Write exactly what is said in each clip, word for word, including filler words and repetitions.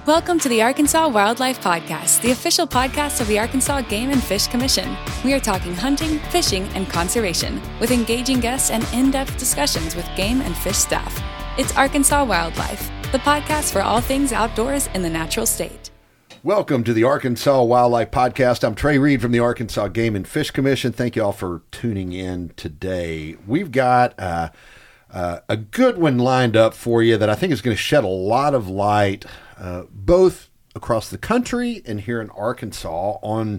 Welcome to the Arkansas Wildlife Podcast, the official podcast of the Arkansas Game and Fish Commission. We are talking hunting, fishing, and conservation, with engaging guests and in-depth discussions with game and fish staff. It's Arkansas Wildlife, the podcast for all things outdoors in the natural state. Welcome to the Arkansas Wildlife Podcast. I'm Trey Reed from the Arkansas Game and Fish Commission. Thank you all for tuning in today. We've got uh, uh, a good one lined up for you that I think is going to shed a lot of light Uh, both across the country and here in Arkansas on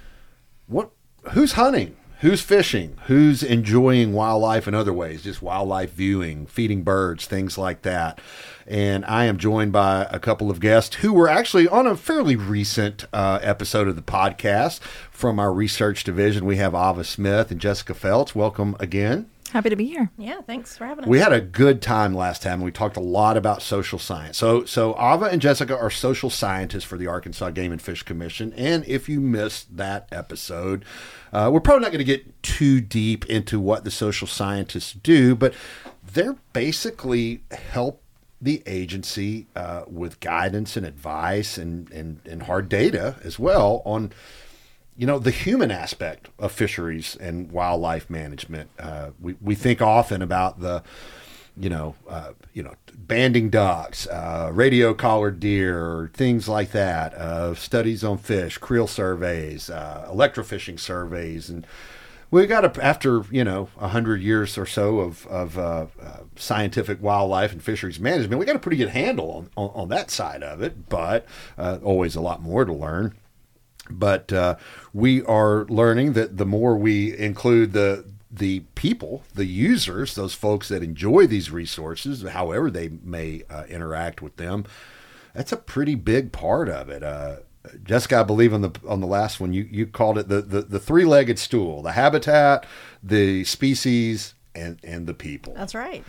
what, who's hunting, who's fishing, who's enjoying wildlife in other ways, just wildlife viewing, feeding birds, things like that. And I am joined by a couple of guests who were actually on a fairly recent uh, episode of the podcast from our research division. We have Ava Smith and Jessica Feltz. Welcome again. Happy to be here. Yeah, thanks for having us. We had a good time last time. We talked a lot about social science. So, so Ava and Jessica are social scientists for the Arkansas Game and Fish Commission. And if you missed that episode, uh, we're probably not going to get too deep into what the social scientists do, but they're basically help the agency uh, with guidance and advice and, and, and hard data as well on, you know, the human aspect of fisheries and wildlife management. Uh, we, we think often about the, you know, uh, you know, banding ducks, uh, radio collared deer, things like that, uh, studies on fish, creel surveys, uh, electrofishing surveys. And we got to, after, you know, a hundred years or so of, of uh, uh, scientific wildlife and fisheries management, we got a pretty good handle on, on, on that side of it, but uh, always a lot more to learn. But uh, we are learning that the more we include the the people, the users, those folks that enjoy these resources, however they may uh, interact with them, that's a pretty big part of it. Uh, Jessica, I believe on the on the last one, you, you called it the, the, the three-legged stool: the habitat, the species, and, and the people. That's right.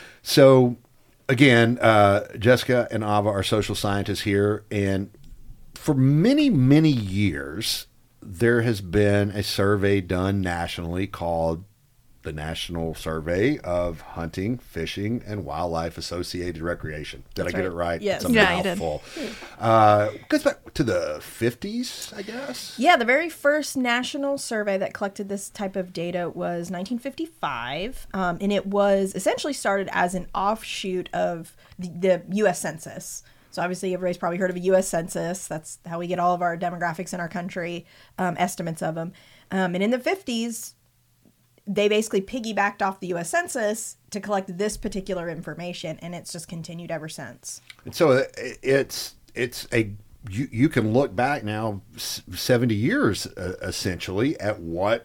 So, again, uh, Jessica and Ava are social scientists here, and for many, many years, there has been a survey done nationally called the National Survey of Hunting, Fishing, and Wildlife Associated Recreation. Did That's I get right. it right? Yes. It's a Yeah, you mouthful. Did. Uh, goes back to the fifties, I guess? Yeah, the very first national survey that collected this type of data was nineteen fifty-five, um, and it was essentially started as an offshoot of the, the U S Census. So obviously everybody's probably heard of a U S Census. That's how we get all of our demographics in our country, um, estimates of them. Um, and in the fifties, they basically piggybacked off the U S Census to collect this particular information, and it's just continued ever since. And so it's it's a you, you can look back now seventy years uh, essentially at what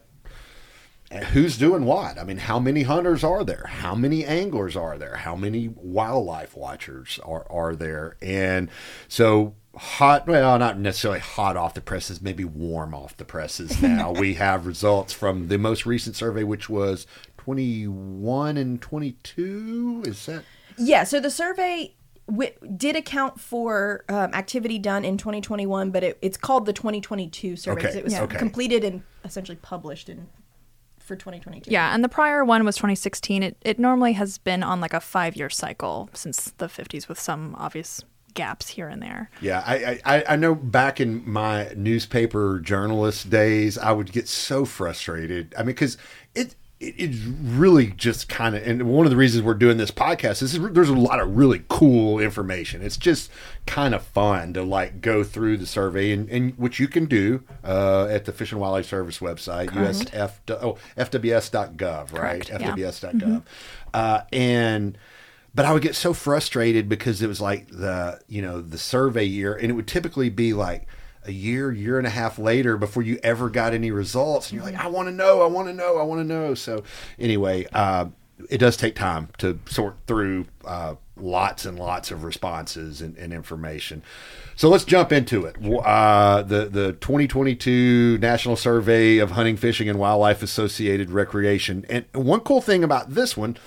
who's doing what. I mean, how many hunters are there? How many anglers are there? How many wildlife watchers are, are there? And so hot, well, not necessarily hot off the presses, maybe warm off the presses now. We have results from the most recent survey, which was twenty-one and twenty-two. Is that? Yeah, so the survey w- did account for um, activity done in twenty twenty-one, but it, it's called the twenty twenty-two survey because Okay. it was Okay. completed and essentially published in for twenty twenty-two. Yeah, and the prior one was twenty sixteen. It it normally has been on like a five-year cycle since the fifties with some obvious gaps here and there. Yeah, I, I, I know back in my newspaper journalist days, I would get so frustrated. I mean, because it, it it's really just kind of, and one of the reasons we're doing this podcast is there's a lot of really cool information. It's just kind of fun to like go through the survey, and, and which you can do uh, at the Fish and Wildlife Service website, U S F, oh, F W S dot gov, right? Correct, yeah. F W S dot gov. Mm-hmm. Uh, and But I would get so frustrated because it was like the, you know, the survey year, and it would typically be like a year, year and a half later before you ever got any results. And you're like, I want to know, I want to know, I want to know. So anyway, uh, it does take time to sort through uh, lots and lots of responses and, and information. So let's jump into it. Uh, the, the twenty twenty-two National Survey of Hunting, Fishing, and Wildlife Associated Recreation. And one cool thing about this one,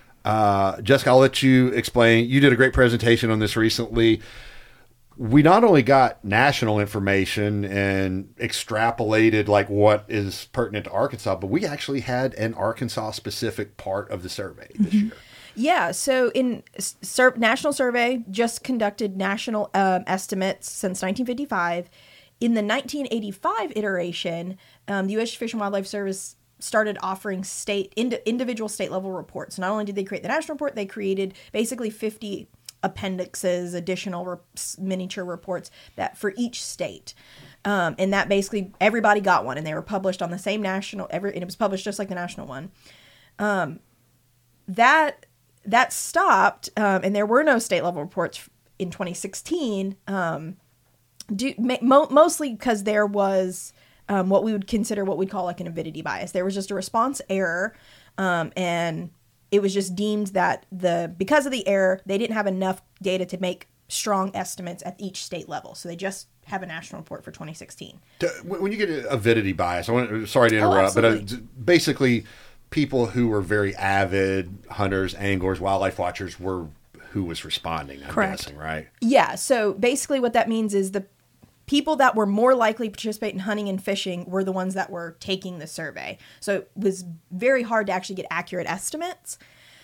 Uh, Jessica, I'll let you explain. You did a great presentation on this recently. We not only got national information and extrapolated like what is pertinent to Arkansas, but we actually had an Arkansas specific part of the survey this mm-hmm. year. Yeah, so in sur- National Survey just conducted national um, estimates since nineteen fifty-five. In the nineteen eighty-five iteration, um, the U S Fish and Wildlife Service started offering state ind- individual state level reports. Not only did they create the national report, they created basically fifty appendixes, additional re- miniature reports that for each state. Um, and that basically everybody got one, and they were published on the same national. Every and it was published just like the national one. Um, that that stopped, um, and there were no state level reports in twenty sixteen. Um, do, mo- mostly because there was um, what we would consider what we'd call like an avidity bias. There was just a response error, um, and it was just deemed that the because of the error, they didn't have enough data to make strong estimates at each state level. So they just have a national report for twenty sixteen. When you get avidity bias, I want sorry to Oh, interrupt, but uh, absolutely. basically people who were very avid hunters, anglers, wildlife watchers were who was responding, I'm Correct. guessing, right? Yeah. So basically what that means is the people that were more likely to participate in hunting and fishing were the ones that were taking the survey. So it was very hard to actually get accurate estimates.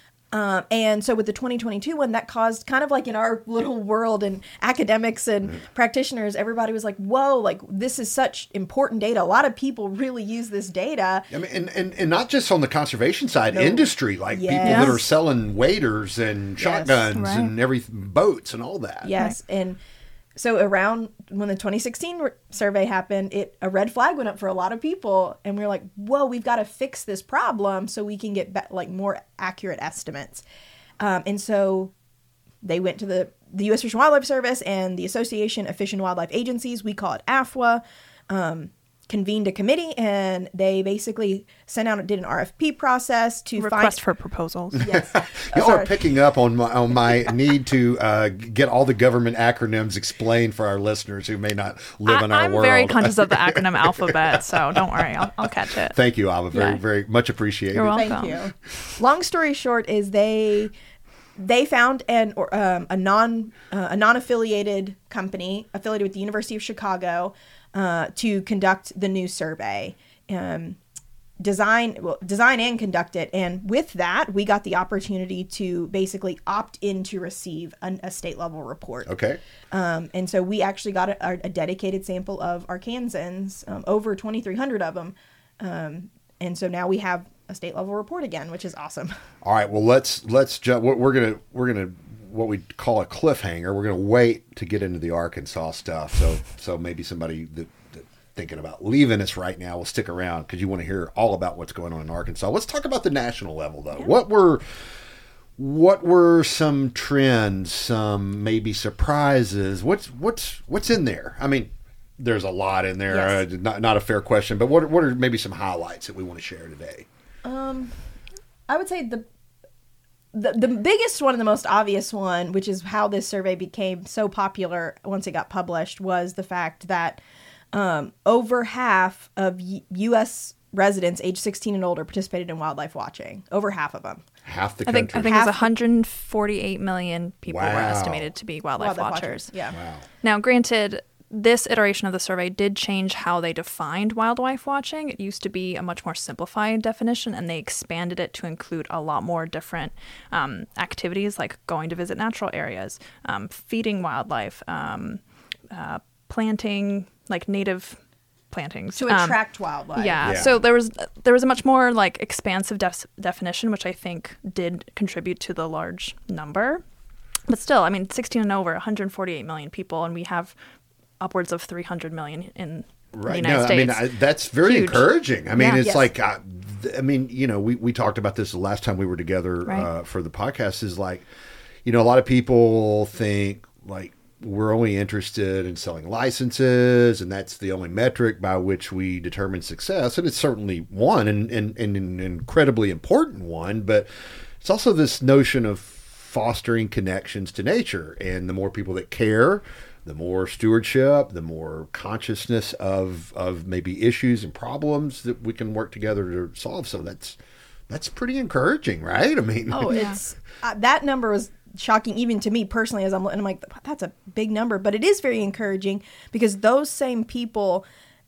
Um, and so with the twenty twenty-two one, that caused kind of like in our little world and academics and mm-hmm. practitioners, everybody was like, whoa, like this is such important data. A lot of people really use this data. I mean, and, and, and not just on the conservation side, No. industry, like Yes. people that are selling waders and shotguns Right. and every boats and all that. Yes. And so around when the twenty sixteen re- survey happened, it a red flag went up for a lot of people. And we were like, whoa, we've got to fix this problem so we can get be- like more accurate estimates. Um, and so they went to the, the U S Fish and Wildlife Service and the Association of Fish and Wildlife Agencies, we call it A F W A, um, convened a committee, and they basically sent out, did an R F P process to Request find... for proposals. Yes. Y'all Sorry. are picking up on my, on my need to uh, get all the government acronyms explained for our listeners who may not live I, in our I'm world. very conscious of the acronym alphabet, so don't worry, I'll, I'll catch it. Thank you, Ava. Very, Yeah. very much appreciated. You're welcome. Thank you. Long story short is they they found an or, um, a non uh, a non-affiliated company affiliated with the University of Chicago uh, to conduct the new survey. Um, design well, design and conduct it, and with that we got the opportunity to basically opt in to receive an, a state level report. Okay. Um, and so we actually got a, a dedicated sample of Arkansans, um, over twenty-three hundred of them. Um, and so now we have a state level report again, which is awesome. All right. Well, let's let's ju- we're, we're gonna we're gonna what we call a cliffhanger. We're gonna wait to get into the Arkansas stuff. So so maybe somebody that, that thinking about leaving us right now will stick around because you want to hear all about what's going on in Arkansas. Let's talk about the national level though. Yeah. What were what were some trends, some maybe surprises? What's what's what's in there? I mean, there's a lot in there. Yes. Uh, not not a fair question, but what are, what are maybe some highlights that we want to share today? Um, I would say the, the the biggest one and the most obvious one, which is how this survey became so popular once it got published, was the fact that um, over half of U S residents age sixteen and older participated in wildlife watching. Over half of them. Half the I country. think I think Half- it was one hundred forty-eight million people were Wow. estimated to be wildlife, Wildlife watchers. Yeah. Wow. Now, granted, this iteration of the survey did change how they defined wildlife watching. It used to be a much more simplified definition, and they expanded it to include a lot more different um, activities, like going to visit natural areas, um, feeding wildlife, um, uh, planting, like native plantings. To Um, attract wildlife. yeah. Yeah. So there was there was a much more like expansive def- definition, which I think did contribute to the large number. But still, I mean, sixteen and over, one hundred forty-eight million people, and we have upwards of three hundred million in the Right. United No, States. I mean, I, that's very Huge. encouraging. I mean, Yeah. it's Yes. like, uh, th- I mean, you know, we, we talked about this the last time we were together Right. uh, for the podcast is like, you know, a lot of people think like we're only interested in selling licenses and that's the only metric by which we determine success. And it's certainly one and, and, and an incredibly important one, but it's also this notion of fostering connections to nature. And the more people that care, the more stewardship, the more consciousness of of maybe issues and problems that we can work together to solve. So that's that's pretty encouraging, right? I mean, Oh, Yeah. it's uh, that number was shocking even to me personally as I'm and I'm like, that's a big number, but it is very encouraging because those same people,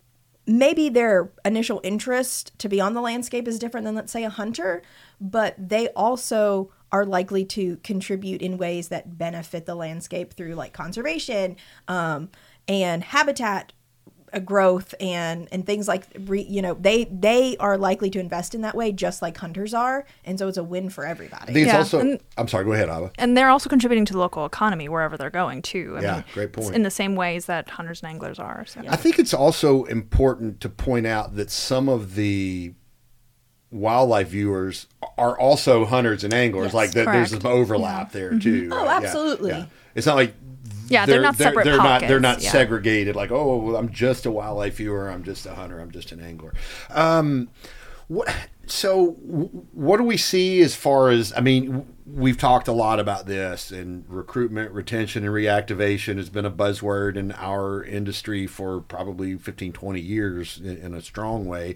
maybe their initial interest to be on the landscape is different than, let's say, a hunter, but they also are likely to contribute in ways that benefit the landscape through like conservation um, and habitat growth and and things like re, you know they they are likely to invest in that way just like hunters are, and so it's a win for everybody. I think it's Yeah, also and- I'm sorry, go ahead, Ava. And they're also contributing to the local economy wherever they're going too. I Yeah, mean, great point. In the same ways that hunters and anglers are. So. I think it's also important to point out that some of the wildlife viewers are also hunters and anglers. Yes, like that, there's correct. some overlap there too. Oh, right? Yeah, absolutely. yeah. It's not like Yeah, they're not separate They're not. They're pockets, not yeah. segregated. Like, oh, well, I'm just a wildlife viewer. I'm just a hunter. I'm just an angler. Um, what? So, what do we see as far as? I mean, we've talked a lot about this, and recruitment, retention, and reactivation has been a buzzword in our industry for probably fifteen, twenty years in, in a strong way.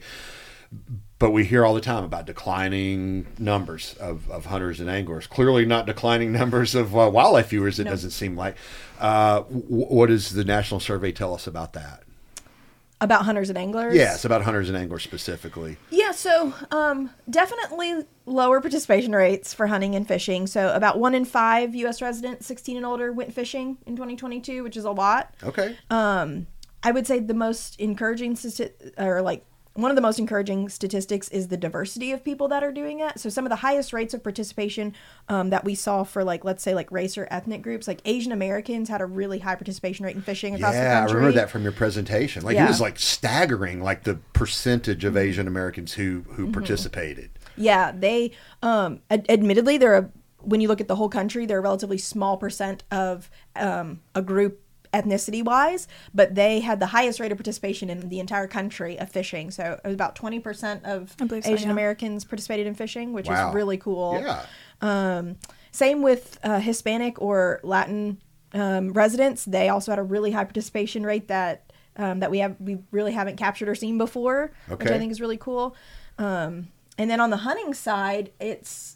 But we hear all the time about declining numbers of, of hunters and anglers. Clearly not declining numbers of uh, wildlife viewers, it No. doesn't seem like. Uh, w- what does the National Survey tell us about that? About hunters and anglers? Yes, about hunters and anglers specifically. Yeah, so um, definitely lower participation rates for hunting and fishing. So about one in five U S residents sixteen and older went fishing in twenty twenty-two, which is a lot. Okay. Um, I would say the most encouraging, stati- or like one of the most encouraging statistics is the diversity of people that are doing it. So some of the highest rates of participation um, that we saw for like, let's say like race or ethnic groups, like Asian Americans had a really high participation rate in fishing across the Yeah, I country. remember that from your presentation. Like it Yeah. was like staggering, like the percentage of Asian Americans who who Mm-hmm. participated. Yeah, they um ad- admittedly they're a, when you look at the whole country, they're a relatively small percent of um a group ethnicity wise, but they had the highest rate of participation in the entire country of fishing. So it was about twenty percent of I believe so, Asian yeah. Americans participated in fishing, which Wow. is really cool. Yeah. Um, same with uh, Hispanic or Latin um, residents. They also had a really high participation rate that um, that we have we really haven't captured or seen before, which Okay. I think is really cool. Um, and then on the hunting side, it's,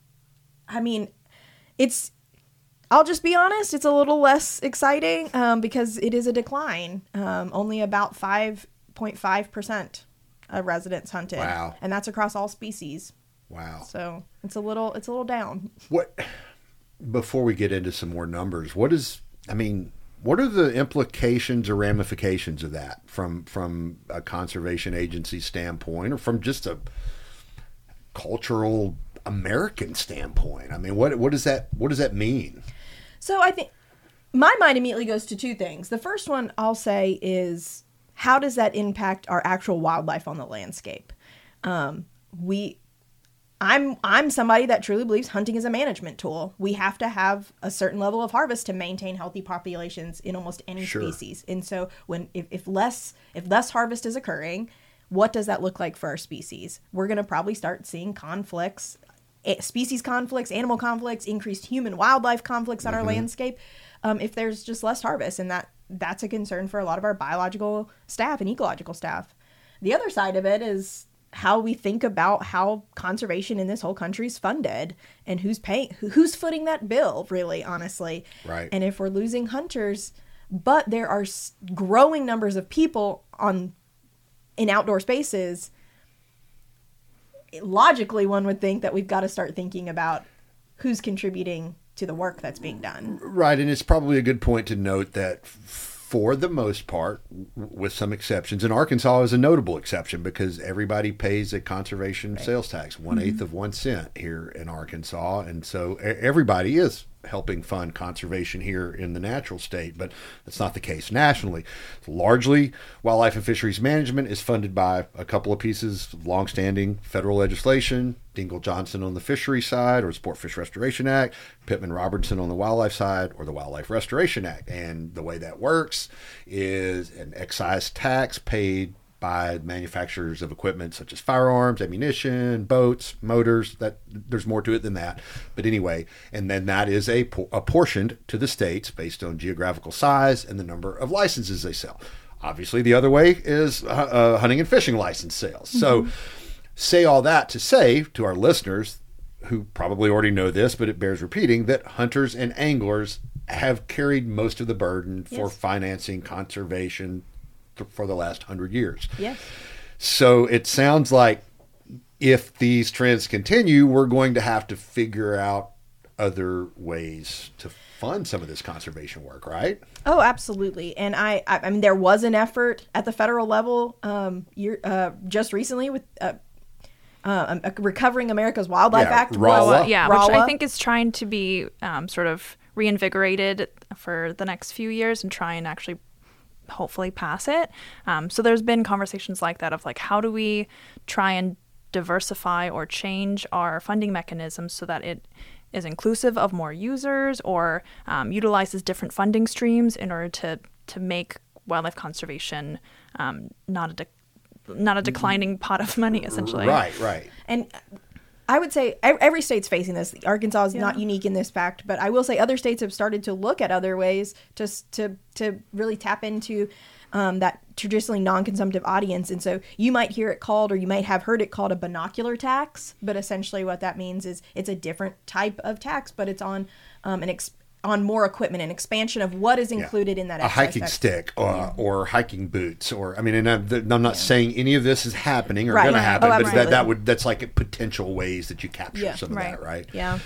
I mean, it's. I'll just be honest, it's a little less exciting um, because it is a decline. Um, only about five point five percent of residents hunted. Wow. And that's across all species. Wow. So it's a little it's a little down. What before we get into some more numbers, what is I mean, what are the implications or ramifications of that from from a conservation agency standpoint or from just a cultural American standpoint? I mean, what what does that what does that mean? So I think my mind immediately goes to two things. The first one I'll say is, how does that impact our actual wildlife on the landscape? Um, we, I'm I'm somebody that truly believes hunting is a management tool. We have to have a certain level of harvest to maintain healthy populations in almost any Sure. species. And so when if, if less if less harvest is occurring, what does that look like for our species? We're going to probably start seeing conflicts. eh, Species conflicts, animal conflicts, increased human wildlife conflicts on our landscape. Um, if there's just less harvest, and that that's a concern for a lot of our biological staff and ecological staff. The other side of it is how we think about how conservation in this whole country is funded and who's paying, who- who's footing that bill, really, honestly. Right. And if we're losing hunters, but there are s- growing numbers of people on in outdoor spaces, logically one would think that we've got to start thinking about who's contributing to the work that's being done. Right, and it's probably a good point to note that f- for the most part, w- with some exceptions, and Arkansas is a notable exception because everybody pays a conservation sales tax, one eighth of one cent here in Arkansas, and so e- everybody is helping fund conservation here in the natural state, but that's not the case nationally. Largely, wildlife and fisheries management is funded by a couple of pieces of longstanding federal legislation. Dingle Johnson on the fishery side, or Sport Fish Restoration Act, Pittman Robertson on the wildlife side, or the Wildlife Restoration Act. And the way that works is an excise tax paid by manufacturers of equipment such as firearms, ammunition, boats, motors. That there's more to it than that. But anyway, and then that is a apportioned to the states based on geographical size and the number of licenses they sell. Obviously, the other way is uh, uh, hunting and fishing license sales. So say all that to say to our listeners who probably already know this, but it bears repeating, that hunters and anglers have carried most of the burden for Yes. financing conservation th- for the last hundred years. Yes. So it sounds like if these trends continue, we're going to have to figure out other ways to fund some of this conservation work, right? Oh, absolutely. And I, I, I mean, there was an effort at the federal level um, year, uh, just recently with uh, uh, um, Recovering America's Wildlife Yeah, Act. RAWA. was- Yeah, RAWA. which I think is trying to be um, sort of reinvigorated for the next few years and try and actually hopefully pass it. Um, so there's been conversations like that of like, how do we try and diversify or change our funding mechanisms so that it is inclusive of more users or um, utilizes different funding streams in order to to make wildlife conservation um, not a de- not a declining pot of money, essentially. Right, right. And I would say ev- every state's facing this. Arkansas is Yeah. not unique in this fact, but I will say other states have started to look at other ways to s- to to really tap into um, that traditionally non-consumptive audience. And so you might hear it called, or you might have heard it called, a binocular tax. But essentially, what that means is it's a different type of tax, but it's on um, an ex- on more equipment, an expansion of what is included in that a excise hiking tax. stick or, or hiking boots, or I mean, and I'm, I'm not saying any of this is happening or Right. going to Right. happen, Oh, but that, absolutely. that would that's like potential ways that you capture Yeah. some of Right. that, right? Yeah.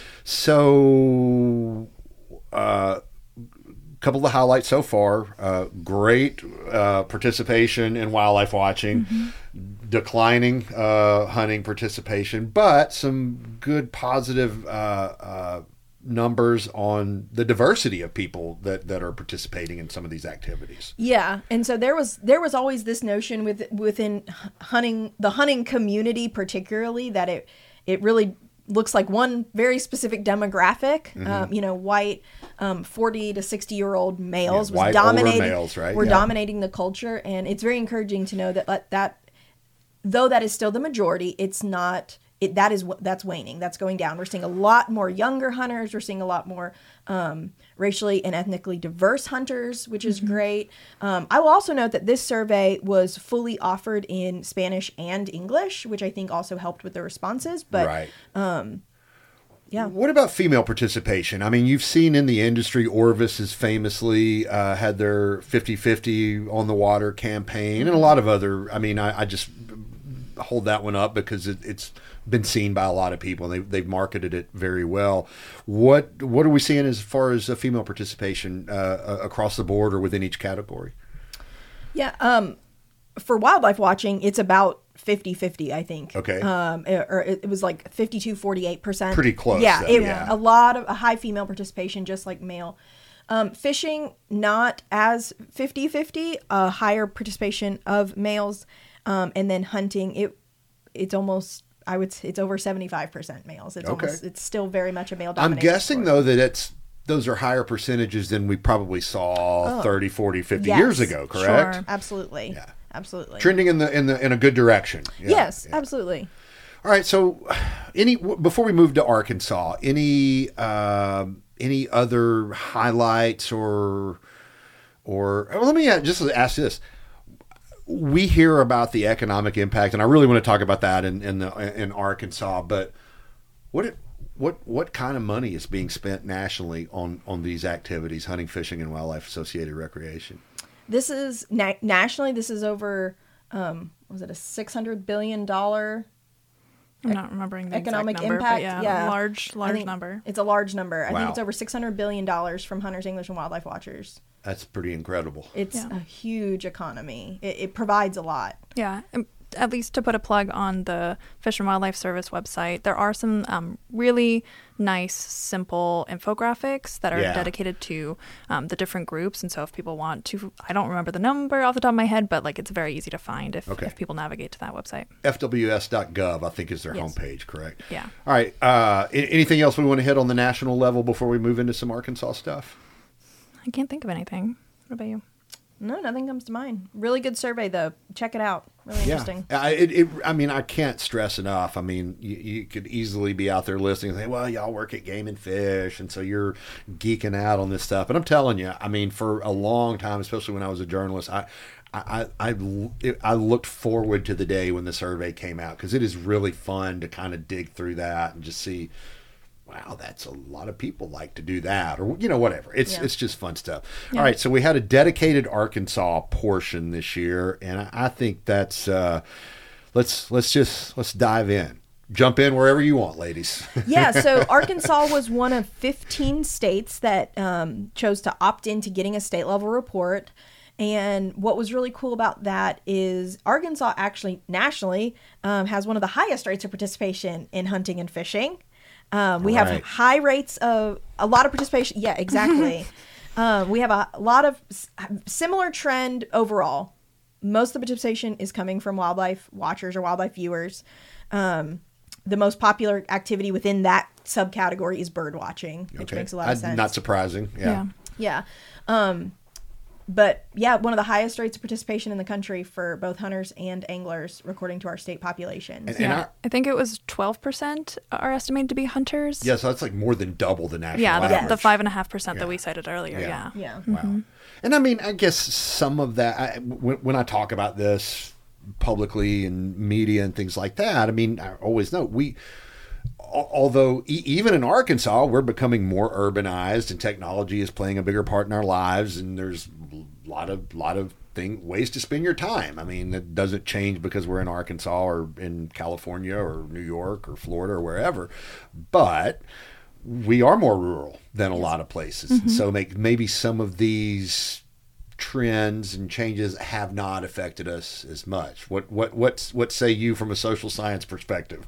So, uh, a couple of the highlights so far: uh, great uh, participation in wildlife watching, Mm-hmm. declining uh, hunting participation, but some good positive uh, uh, numbers on the diversity of people that, that are participating in some of these activities. Yeah, and so there was there was always this notion with within hunting the hunting community, particularly, that it it really looks like one very specific demographic. Mm-hmm. Um, you know, white, um, forty to sixty year old males Yeah, was white, older dominating. males, right? Were Yeah. dominating the culture, and it's very encouraging to know that that, that though that is still the majority, it's not. It, that is that's waning. That's going down. We're seeing a lot more younger hunters. We're seeing a lot more um, racially and ethnically diverse hunters, which is great. Um, I will also note that this survey was fully offered in Spanish and English, which I think also helped with the responses. But right. yeah, What about female participation? I mean, you've seen in the industry, Orvis has famously uh, had their fifty-fifty on the water campaign, and a lot of other, I mean, I, I just hold that one up because it, it's been seen by a lot of people, and they, they've marketed it very well. What what are we seeing as far as uh, female participation uh, across the board or within each category? yeah. Um, for wildlife watching, it's about fifty-fifty, I think. Okay. Um, it- or it, it was like fifty-two, forty-eight percent. Pretty close, Yeah, though, it, yeah. a lot of a high female participation, just like male. Um, fishing, not as fifty-fifty, a higher participation of males. Um, and then hunting, it it's almost, I would say, it's over seventy-five percent males. It's Okay. almost, it's still very much a male I'm dominated guessing, sport. though, that it's those are higher percentages than we probably saw thirty, forty, fifty Yes. years ago, correct? Sure. Absolutely. Yeah. Absolutely. Trending in the in the in a good direction. Yeah, yes, yeah. absolutely. All right. So, any w- before we move to Arkansas, any um, any other highlights or or well, let me a- just ask this. We hear about the economic impact, and I really want to talk about that in in, the, in Arkansas. But what it, what what kind of money is being spent nationally on on these activities, hunting, fishing, and wildlife associated recreation? This is na- nationally, this is over, um, was it a six hundred billion dollars I'm not remembering the economic exact number, impact? but yeah, yeah. large, I large think number. It's a large number. I Wow. think it's over six hundred billion dollars from hunters, anglers, and wildlife watchers. That's pretty incredible. It's Yeah. a huge economy. It, it provides a lot. Yeah, and at least to put a plug on the Fish and Wildlife Service website, there are some um, really nice, simple infographics that are Yeah. dedicated to um, the different groups. And so if people want to, I don't remember the number off the top of my head, but like it's very easy to find if, Okay. if people navigate to that website. F W S dot gov, I think, is their Yes. homepage, correct? Yeah. All right. Uh, a- anything else we want to hit on the national level before we move into some Arkansas stuff? I can't think of anything. What about you? No, nothing comes to mind. Really good survey, though. Check it out. Really interesting. Yeah. I, it, it, I mean, I can't stress enough. I mean, you, you could easily be out there listening and say, well, y'all work at Game and Fish, and so you're geeking out on this stuff. But I'm telling you, I mean, for a long time, especially when I was a journalist, I I, I, I, I looked forward to the day when the survey came out because it is really fun to kind of dig through that and just see, wow, that's a lot of people like to do that, or you know, whatever. It's Yeah. it's just fun stuff. All right, so we had a dedicated Arkansas portion this year, and I, I think that's uh, let's let's just let's dive in. jump in wherever you want, ladies. Yeah, so Arkansas was one of fifteen states that um, chose to opt into getting a state level report. And what was really cool about that is Arkansas actually nationally um, has one of the highest rates of participation in hunting and fishing. Um, we Right. have high rates of a lot of participation. Yeah, exactly. um, we have a lot of s- similar trend overall. Most of the participation is coming from wildlife watchers or wildlife viewers. Um, the most popular activity within that subcategory is bird watching, which makes a lot of I- sense. Not surprising. Yeah. Yeah. Yeah. Um, but yeah, one of the highest rates of participation in the country for both hunters and anglers, according to our state populations. And, and Yeah. our, I think it was twelve percent are estimated to be hunters. yeah, so that's like more than double the national Yeah, the, average. the five and a half percent Yeah. that we cited earlier. Yeah. Yeah. Yeah. Wow. And I mean, I guess some of that, I, when, when I talk about this publicly in media and things like that, I mean, I always know we, al- although e- even in Arkansas, we're becoming more urbanized and technology is playing a bigger part in our lives. And there's a lot of, lot of thing, ways to spend your time. I mean, it doesn't change because we're in Arkansas or in California or New York or Florida or wherever, but we are more rural than a lot of places. Mm-hmm. So make, maybe some of these trends and changes have not affected us as much. What what what's what say you from a social science perspective?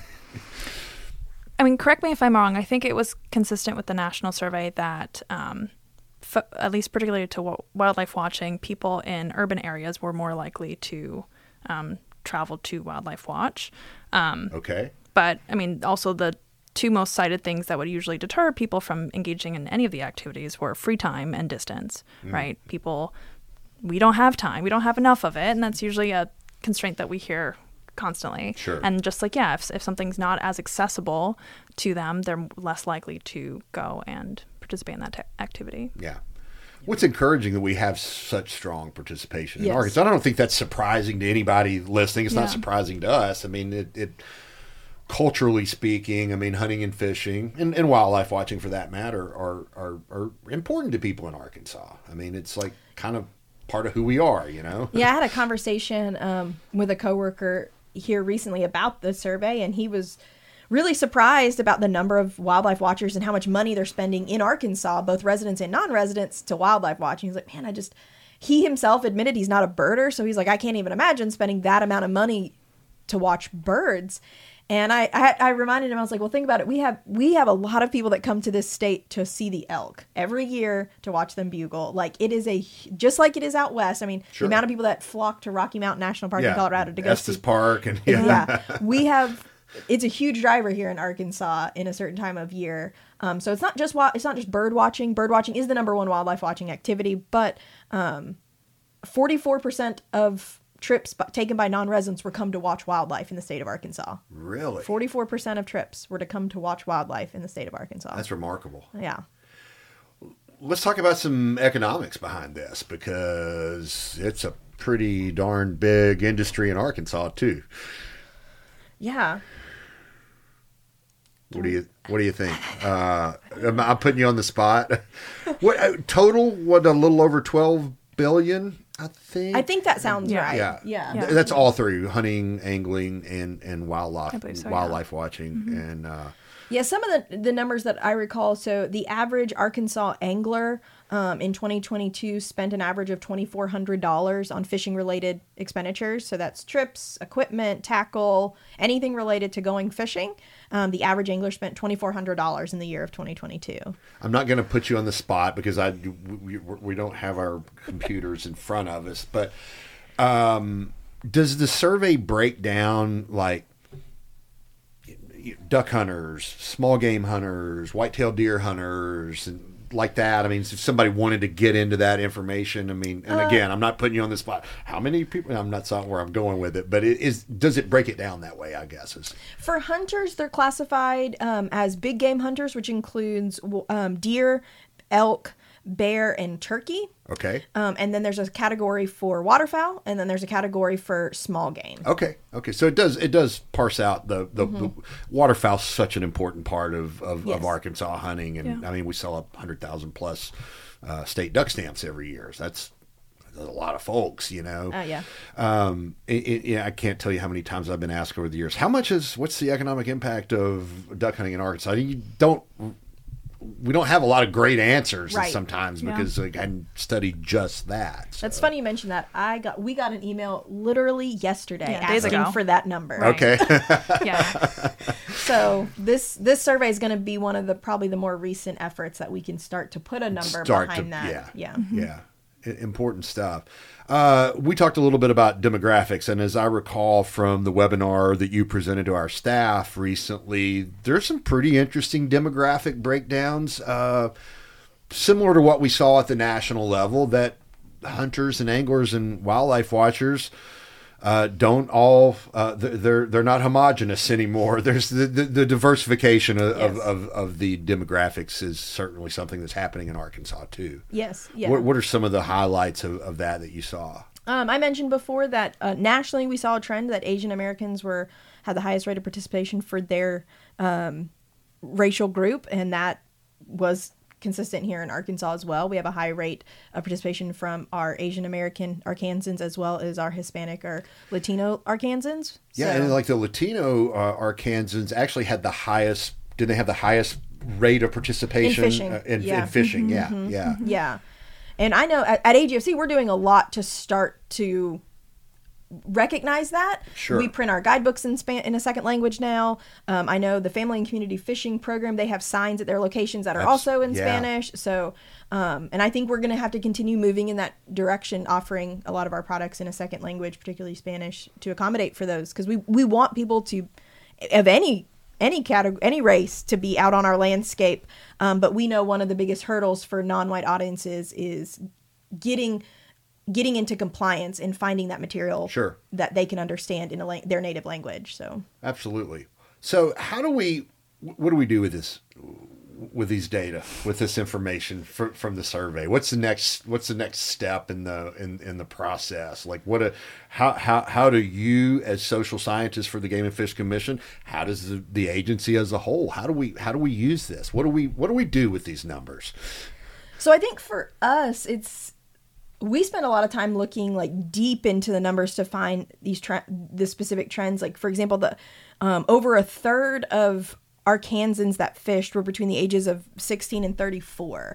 I mean, correct me if I'm wrong. I think it was consistent with the national survey that, um, f- at least particularly to w- wildlife watching, people in urban areas were more likely to um, travel to wildlife watch. Um, Okay. But I mean, also the two most cited things that would usually deter people from engaging in any of the activities were free time and distance, Mm. right? People, we don't have time, we don't have enough of it, and that's usually a constraint that we hear constantly. Sure. And just like, yeah, if, if something's not as accessible to them, they're less likely to go and participate in that te- activity. Yeah. What's encouraging that we have such strong participation in Yes. Arkansas. I don't think that's surprising to anybody listening. It's Yeah. not surprising to us. I mean, it, it culturally speaking, I mean, hunting and fishing and, and wildlife watching for that matter are, are, are important to people in Arkansas. I mean, it's like kind of part of who we are, you know? Yeah, I had a conversation um, with a coworker here recently about the survey, and he was really surprised about the number of wildlife watchers and how much money they're spending in Arkansas, both residents and non-residents, to wildlife watching. He's like, man, I just, he himself admitted he's not a birder, so he's like, I can't even imagine spending that amount of money to watch birds. And I, I, I reminded him, I was like, well, think about it. We have we have a lot of people that come to this state to see the elk every year to watch them bugle. Like it is a just like it is out west. I mean, Sure. the amount of people that flock to Rocky Mountain National Park in Colorado to go Estes see. Park and yeah. Yeah, we have. It's a huge driver here in Arkansas in a certain time of year. Um, so it's not just wa- it's not just bird watching. Bird watching is the number one wildlife watching activity, but um, forty-four percent of trips b- taken by non-residents were come to watch wildlife in the state of Arkansas. Really? forty-four percent of trips were to come to watch wildlife in the state of Arkansas. That's remarkable. yeah. Let's talk about some economics behind this because it's a pretty darn big industry in Arkansas too. Yeah. What do you What do you think? Uh, am I- I'm putting you on the spot. What uh, total? What a little over twelve billion, I think. I think that sounds Yeah. right. Yeah, Yeah. Yeah. Th- That's all through hunting, angling, and and wildlife I believe so, yeah. wildlife watching and. Uh, Yeah, some of the the numbers that I recall. So the average Arkansas angler um, in twenty twenty-two spent an average of twenty-four hundred dollars on fishing related expenditures. So that's trips, equipment, tackle, anything related to going fishing. Um, the average angler spent twenty-four hundred dollars in the year of twenty twenty-two. I'm not going to put you on the spot because I we, we don't have our computers in front of us. But um, does the survey break down like duck hunters, small game hunters, whitetail deer hunters, and like that? I mean, if somebody wanted to get into that information, I mean, and again, I'm not putting you on the spot. How many people? I'm not saying where I'm going with it, but it is. Does it break it down that way? I guess is. For hunters, they're classified um, as big game hunters, which includes um, deer, elk, bear, and turkey. Okay. Um, and then there's a category for waterfowl, and then there's a category for small game. Okay. Okay. So it does it does parse out the the, the waterfowl's such an important part of of, Yes. of Arkansas hunting, and Yeah. I mean we sell a hundred thousand plus uh, state duck stamps every year. So that's a lot of folks, you know. Oh yeah. Um, it, it, yeah, I can't tell you how many times I've been asked over the years, how much is, what's the economic impact of duck hunting in Arkansas? You don't, we don't have a lot of great answers Right. sometimes Yeah. because like, I studied just that. So. That's funny you mentioned that. I got we got an email literally yesterday Yeah, days asking ago. for that number. Right. Okay. Yeah. So this this survey is going to be one of the probably the more recent efforts that we can start to put a number Start behind to- that. yeah. Yeah. Yeah. I- Important stuff. Uh, we talked a little bit about demographics, and as I recall from the webinar that you presented to our staff recently, there's some pretty interesting demographic breakdowns, uh, similar to what we saw at the national level, that hunters and anglers and wildlife watchers uh, don't all uh, they're they're not homogenous anymore. There's the, the, the diversification of, Yes. of, of, of the demographics is certainly something that's happening in Arkansas too. Yes. Yeah. What, what are some of the highlights of, of that that you saw? Um, I mentioned before that uh, nationally we saw a trend that Asian Americans were had the highest rate of participation for their um, racial group, and that was consistent here in Arkansas as well. We have a high rate of participation from our Asian American Arkansans as well as our Hispanic or Latino Arkansans. Yeah, So- and like the Latino uh, Arkansans actually had the highest. Did they have the highest rate of participation In fishing, uh, in, yeah. in fishing? Yeah, yeah. Yeah. And I know at, at A G F C, we're doing a lot to start to recognize that. Sure. We print our guidebooks in Span- in a second language now. Um, I know the Family and Community Fishing Program, they have signs at their locations that are That's- also in yeah. Spanish. So, um, and I think we're going to have to continue moving in that direction, offering a lot of our products in a second language, particularly Spanish, to accommodate for those. Because we, we want people to, of any any category, any race, to be out on our landscape. Um, but we know one of the biggest hurdles for non-white audiences is getting getting into compliance and finding that material Sure. that they can understand in a lang- their native language. So Absolutely. So, how do we? What do we do with this? With these data, with this information from from the survey? What's the next? What's the next step in the in, in the process? Like, what? A, how how how do you, as social scientists for the Game and Fish Commission, how does the, the agency as a whole? How do we how do we use this? What do we what do we do with these numbers? So I think for us, it's we spend a lot of time looking like deep into the numbers to find these tre- the specific trends. Like for example, the um, over a third of Arkansans that fished were between the ages of sixteen and thirty-four.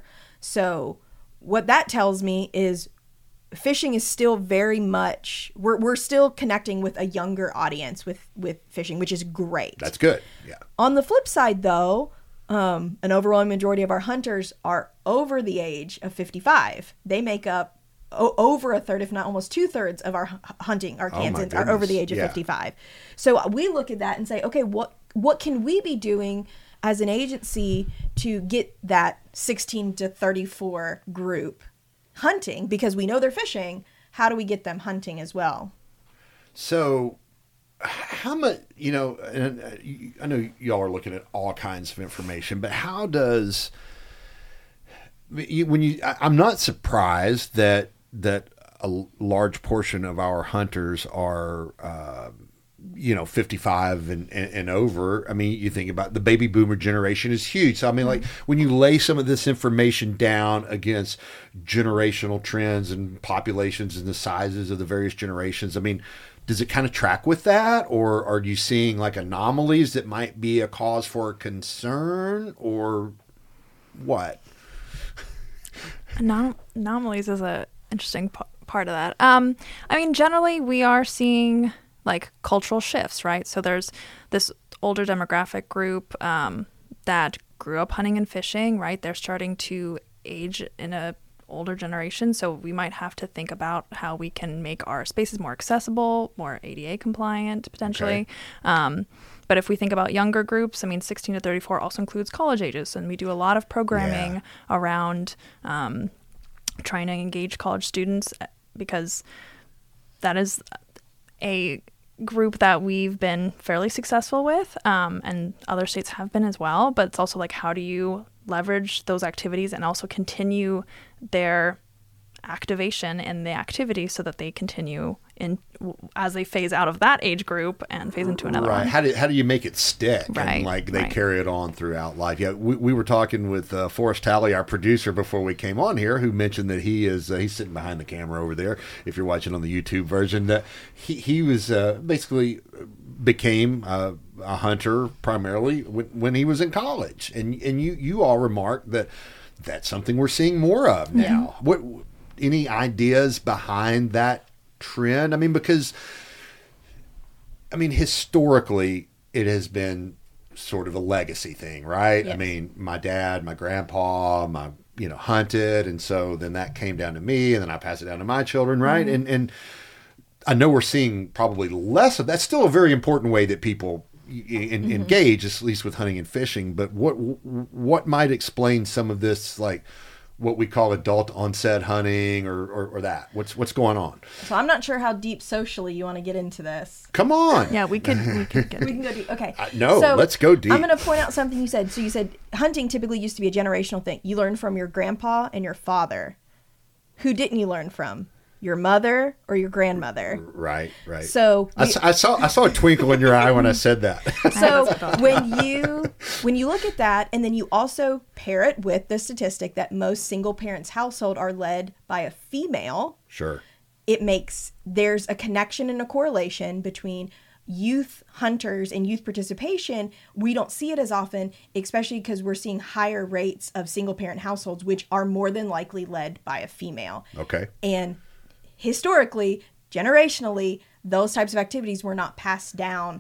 So what that tells me is fishing is still very much we're we're still connecting with a younger audience with with fishing, which is great. That's good. Yeah. On the flip side, though, um, an overwhelming majority of our hunters are over the age of fifty-five. They make up o- over a third, if not almost two thirds, of our h- hunting Arkansans are over goodness. the age of Yeah. fifty-five. So we look at that and say, okay, what what can we be doing as an agency to get that sixteen to thirty-four group hunting? Because we know they're fishing. How do we get them hunting as well? So, how much, you know, and uh, you- I know y'all are looking at all kinds of information, but how does, you- when you, I- I'm not surprised that, that a large portion of our hunters are, uh, you know, fifty-five and, and, and over. I mean, you think about the baby boomer generation is huge. So, I mean, like when you lay some of this information down against generational trends and populations and the sizes of the various generations, I mean, does it kind of track with that? Or are you seeing like anomalies that might be a cause for concern or what? Anom- anomalies is a interesting p- part of that. Um, I mean, generally we are seeing like cultural shifts, right? So there's this older demographic group um, that grew up hunting and fishing, right? They're starting to age in a older generation, so we might have to think about how we can make our spaces more accessible, more A D A compliant potentially. Okay. Um, but if we think about younger groups, I mean, sixteen to thirty-four also includes college ages, and we do a lot of programming Yeah. around um, trying to engage college students because that is a group that we've been fairly successful with, um, and other states have been as well. But it's also like, how do you leverage those activities and also continue their activation in the activity so that they continue in as they phase out of that age group and phase into another right. one. How do how do you make it stick? Right. And like they right. carry it on throughout life. Yeah, we, we were talking with uh, Forrest Talley, our producer, before we came on here, who mentioned that he is uh, he's sitting behind the camera over there. If you're watching on the YouTube version, that he he was uh, basically became uh, a hunter primarily when, when he was in college, and and you you all remarked that that's something we're seeing more of now. What any ideas behind that trend? I mean, because I mean, historically, it has been sort of a legacy thing, right? Yes. I mean, my dad, my grandpa, my you know hunted, and so then that came down to me, and then I passed it down to my children, right? Mm-hmm. And and I know we're seeing probably less of that. Still a very important way that people in, mm-hmm. engage, at least with hunting and fishing. But what what might explain some of this, like what we call adult onset hunting, or, or, or that? What's what's going on? So I'm not sure how deep socially you want to get into this. Come on. Yeah, we could we could get We can go deep. Okay. Uh, no, So let's go deep. I'm going to point out something you said. So you said hunting typically used to be a generational thing. You learned from your grandpa and your father. Who didn't you learn from? Your mother or your grandmother? Right, right. So I, we- s- I saw I saw a twinkle in your eye when I said that. So when you when you look at that, and then you also pair it with the statistic that most single parents household are led by a female, Sure. it makes there's a connection and a correlation between youth hunters and youth participation. We don't see it as often, especially because we're seeing higher rates of single parent households, which are more than likely led by a female. Okay. And historically, generationally, those types of activities were not passed down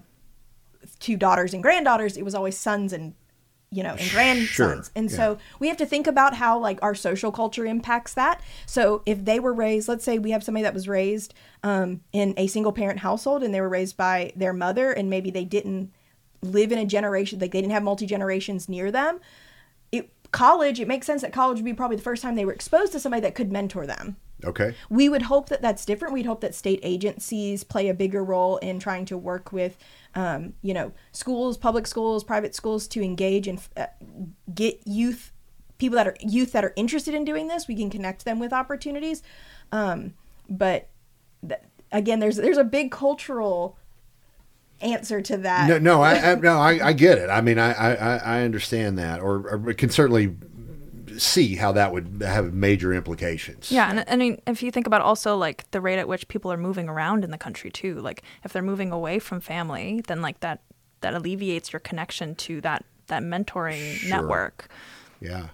to daughters and granddaughters. It was always sons and, you know, and grandsons. Sure, And yeah. so we have to think about how, like, our social culture impacts that. So if they were raised, let's say we have somebody that was raised um, in a single parent household, and they were raised by their mother, and maybe they didn't live in a generation, like they didn't have multi-generations near them. It, college, it makes sense that college would be probably the first time they were exposed to somebody that could mentor them. Okay. We would hope that that's different. We'd hope that state agencies play a bigger role in trying to work with, um, you know, schools, public schools, private schools to engage and uh, get youth, people that are youth that are interested in doing this. We can connect them with opportunities. Um, but th- again, there's there's a big cultural answer to that. No, no, I, I no, I, I get it. I mean, I, I, I understand that, or, or can certainly see how that would have major implications. Yeah, and I mean, if you think about also like the rate at which people are moving around in the country too, like if they're moving away from family, then like that that alleviates your connection to that that mentoring Sure. network. Yeah.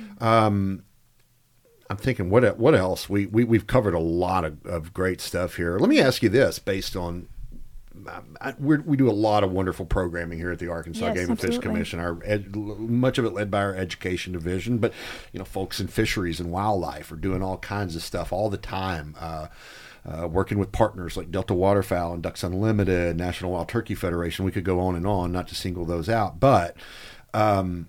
Um, I'm thinking, what what else? We, we, we've covered a lot of, of great stuff here. Let me ask you this, based on, I, we're, we do a lot of wonderful programming here at the Arkansas Yes, Game and Fish absolutely. Commission. Our ed, much of it led by our education division, but you know, folks in fisheries and wildlife are doing all kinds of stuff all the time. Uh, uh, working with partners like Delta Waterfowl and Ducks Unlimited, National Wild Turkey Federation. We could go on and on, not to single those out, but um,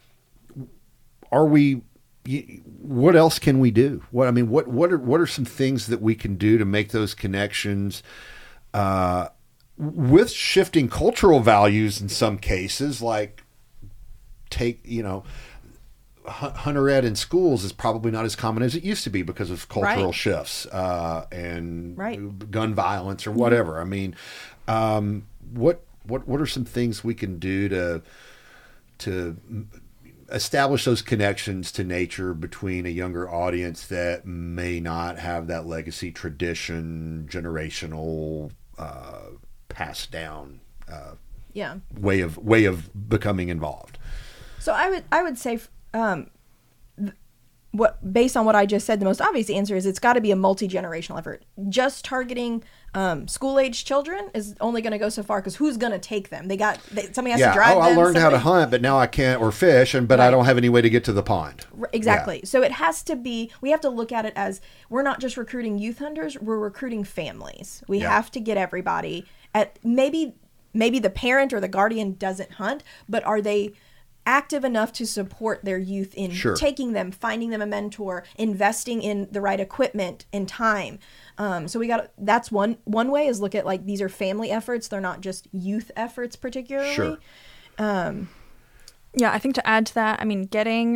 are we? What else can we do? What I mean, what what are what are some things that we can do to make those connections? Uh, with shifting cultural values in some cases, like take, you know, hunter ed in schools is probably not as common as it used to be because of cultural Right. shifts uh, and Right. gun violence or whatever. I mean, um, what what what are some things we can do to to establish those connections to nature between a younger audience that may not have that legacy, tradition, generational uh, passed down uh, Yeah. way of way of becoming involved? So I would I would say um, th- what based on what I just said, the most obvious answer is it's got to be a multi-generational effort. Just targeting um, school-age children is only going to go so far because who's going to take them? They got they, somebody has Yeah. to drive Oh, I them. learned how to somebody- hunt, but now I can't, or fish, and but I Right. don't have any way to get to the pond. R- Exactly. So it has to be, we have to look at it as we're not just recruiting youth hunters, we're recruiting families. We Yeah. have to get everybody at maybe, maybe the parent or the guardian doesn't hunt, but are they active enough to support their youth in Sure. taking them, finding them a mentor, investing in the right equipment and time. Um, so we got, that's one, one way is look at like, these are family efforts. They're not just youth efforts particularly. Sure. Yeah, I think to add to that, I mean, getting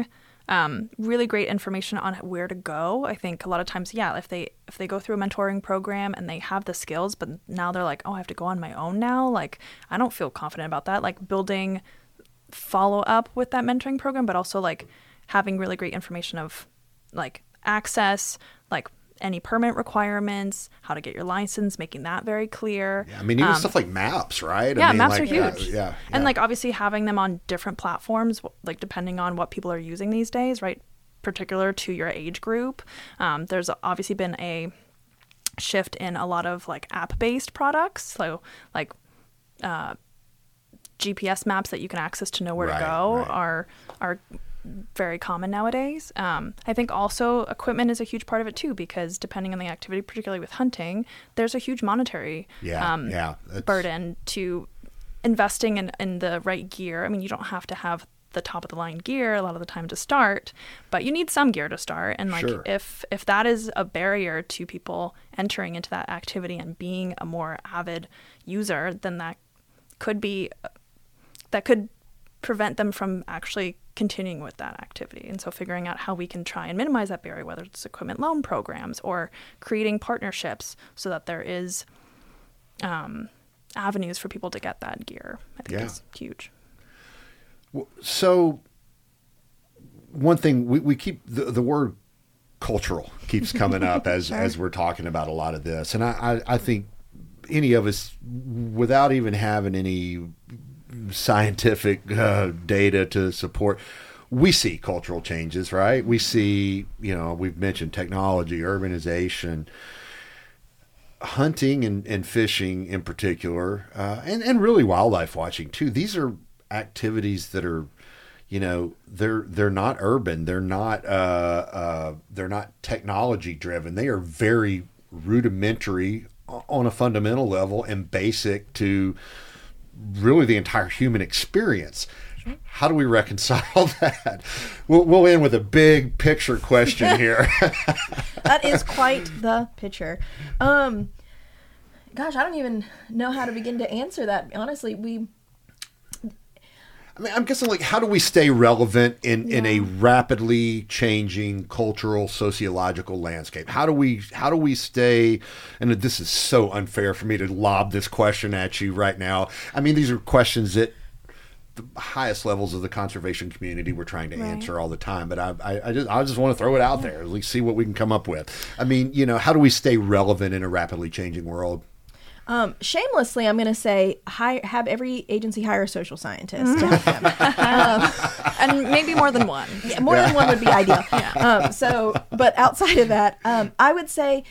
Um, really great information on where to go. I think a lot of times, yeah, if they if they go through a mentoring program and they have the skills, but now they're like, oh, I have to go on my own now. Like, I don't feel confident about that. Like building follow up with that mentoring program, but also like having really great information of like access, like any permit requirements, how to get your license, making that very clear. Yeah, I mean, even um, stuff like maps, right? Yeah, I mean, maps like, are huge. Yeah, yeah, and yeah. like obviously having them on different platforms, like depending on what people are using these days, right? Particular to your age group. Um, there's obviously been a shift in a lot of like app-based products. So like uh, G P S maps that you can access to know where Right, to go right. are are very common nowadays. Um, I think also equipment is a huge part of it too, because depending on the activity, particularly with hunting, there's a huge monetary Yeah, um, yeah, that's- burden to investing in, in the right gear. I mean, you don't have to have the top of the line gear a lot of the time to start, but you need some gear to start. And like Sure. if if that is a barrier to people entering into that activity and being a more avid user, then that could be that could prevent them from actually continuing with that activity. And so figuring out how we can try and minimize that barrier, whether it's equipment loan programs or creating partnerships so that there is um, avenues for people to get that gear, I think Yeah. is huge. So one thing we, we keep the, the word cultural keeps coming up as, Sure. as we're talking about a lot of this. And I, I, I think any of us, without even having any scientific uh, data to support, we see cultural changes, right? We see, you know, we've mentioned technology, urbanization, hunting and, and fishing in particular, uh, and, and really wildlife watching too. These are activities that are, you know, they're they're not urban, they're not uh, uh, they're not technology driven. They are very rudimentary on a fundamental level and basic to really the entire human experience. Sure. How do we reconcile that? We'll, we'll end with a big picture question here. That is quite the picture. Um, gosh, I don't even know how to begin to answer that. Honestly, we. I mean, I'm guessing, like, how do we stay relevant in, Yeah. in a rapidly changing cultural, sociological landscape? How do we how do we stay? And this is so unfair for me to lob this question at you right now. I mean, these are questions that the highest levels of the conservation community we're trying to Right. answer all the time. But I, I, I just I just want to throw it out there. At least see what we can come up with. I mean, you know, how do we stay relevant in a rapidly changing world? Um, shamelessly, I'm going to say hi, have every agency hire a social scientist to help them. um, And maybe more than one. Yeah, more than one would be ideal. Um, so, but outside of that, um, I would say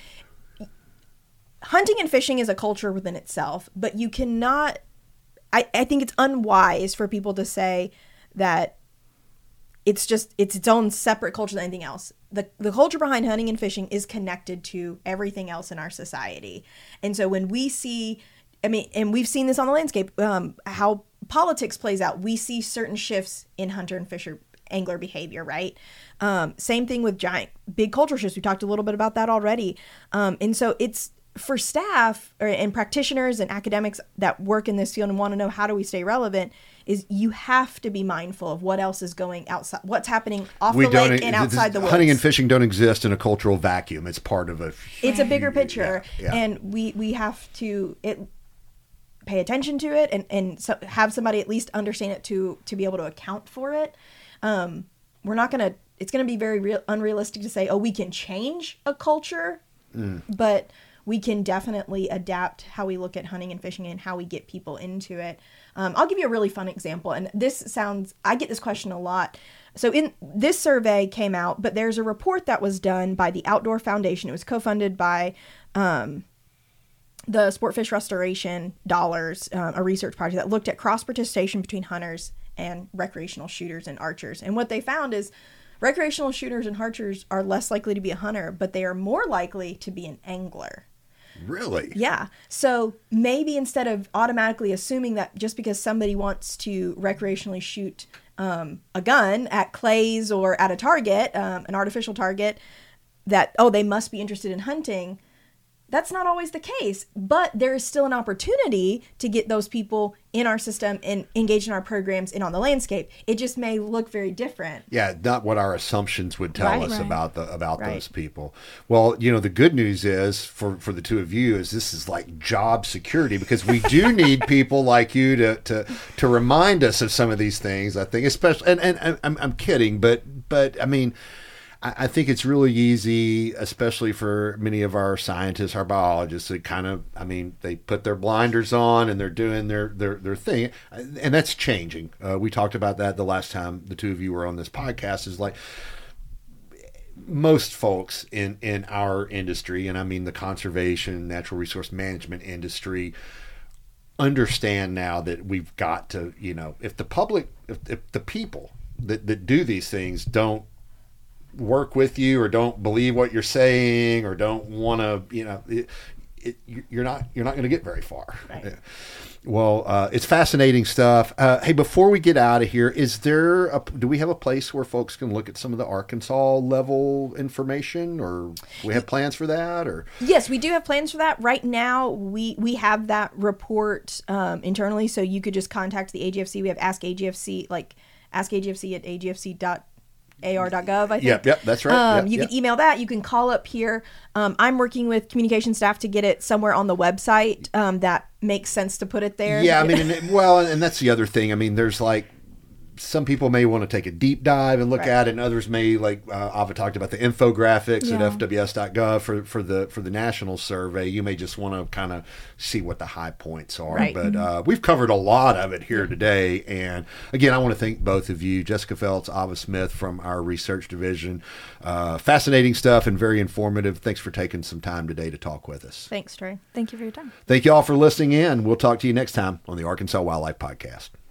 hunting and fishing is a culture within itself, but you cannot, I, I think it's unwise for people to say that it's just, it's its own separate culture than anything else. The, the culture behind hunting and fishing is connected to everything else in our society. And so when we see, I mean, and we've seen this on the landscape, um, how politics plays out, we see certain shifts in hunter and fisher angler behavior, right? Um, same thing with giant, big culture shifts. We talked a little bit about that already. Um, and so it's for staff or, and practitioners and academics that work in this field and want to know how do we stay relevant, is you have to be mindful of what else is going outside, what's happening off We the don't. lake and outside the woods. Hunting and fishing don't exist in a cultural vacuum. It's part of a. It's a bigger picture, Yeah, yeah. and we we have to it pay attention to it and and so have somebody at least understand it to to be able to account for it. Um, we're not gonna. It's gonna be very real, unrealistic to say, oh, we can change a culture, Mm. but we can definitely adapt how we look at hunting and fishing and how we get people into it. Um, I'll give you a really fun example, and this sounds. I get this question a lot. So in this survey came out, but there's a report that was done by the Outdoor Foundation. It was co-funded by um, the Sport Fish Restoration dollars, um, a research project that looked at cross participation between hunters and recreational shooters and archers. And what they found is recreational shooters and archers are less likely to be a hunter, but they are more likely to be an angler. Really? Yeah. So maybe instead of automatically assuming that just because somebody wants to recreationally shoot um, a gun at clays or at a target, um, an artificial target, that, oh, they must be interested in hunting. that's not always the case, but there is still an opportunity to get those people in our system and engaged in our programs and on the landscape. It just may look very different. Yeah, not what our assumptions would tell Right. us Right. about the about Right. those people. Well, you know, the good news is for for the two of you is this is like job security, because we do need people like you to to to remind us of some of these things. I think, especially, and and, and I'm I'm kidding, but but I mean. I think it's really easy, especially for many of our scientists, our biologists, that kind of, I mean, they put their blinders on and they're doing their, their, their thing. And that's changing. Uh, we talked about that the last time the two of you were on this podcast, is like most folks in, in our industry, and I mean the conservation, natural resource management industry, understand now that we've got to, you know, if the public, if, if the people that, that do these things don't work with you or don't believe what you're saying or don't want to, you know, it, it, you're not you're not going to get very far. Right. Well, uh, it's fascinating stuff. Uh, hey, before we get out of here, is there a, do we have a place where folks can look at some of the Arkansas level information, or we have plans for that? Or Yes, we do have plans for that. Right now, we we have that report um, internally, so you could just contact the A G F C. We have Ask A G F C, like ask A G F C at A G F C dot A R dot gov, I think. Yep, yep, that's right. Um, Yep, you yep. can email that. You can call up here. Um, I'm working with communication staff to get it somewhere on the website um, that makes sense to put it there. Yeah, I mean, and, it- well, and that's the other thing. I mean, there's like, some people may want to take a deep dive and look Right. at it, and others may, like uh, Ava talked about the infographics at Yeah. F W S dot gov for, for the for the national survey. You may just want to kind of see what the high points are. Right. But uh, we've covered a lot of it here today. And again, I want to thank both of you, Jessica Feltz, Ava Smith from our research division. Uh, fascinating stuff and very informative. Thanks for taking some time today to talk with us. Thanks, Trey. Thank you for your time. Thank you all for listening in. We'll talk to you next time on the Arkansas Wildlife Podcast.